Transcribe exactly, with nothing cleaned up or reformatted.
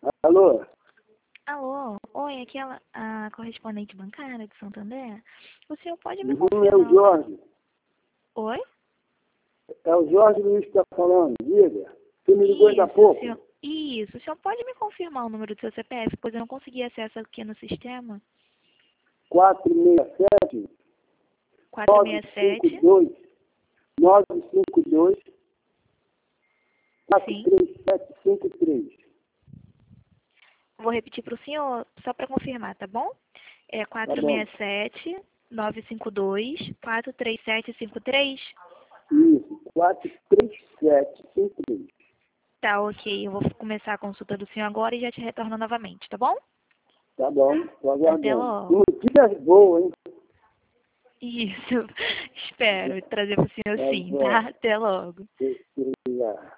Alô? Alô, oi, aqui é a, a correspondente bancária de Santander. O senhor pode me Uhum, confirmar? é o Jorge. Oi? É o Jorge Luiz que está falando, diga. Você me ligou ainda há Isso, pouco? senhor, isso, o senhor pode me confirmar o número do seu C P F, pois eu não consegui acesso aqui no sistema. quatro seis sete, quatro nove seis cinco sete, dois, nove cinco dois, quatro sim. três sete cinco três. Vou repetir para o senhor, só para confirmar, tá bom? É Tá bom. quatro seis sete, nove cinco dois, quatro três sete cinco três? Isso, quatro três sete cinco três. Tá, ok, eu vou começar a consulta do senhor agora e já te retorno novamente, tá bom? Tá bom, estou Até aguardando. logo. Notícias boas, hein? Isso, espero trazer para o senhor Tá sim, bom. tá? Até logo. Obrigado.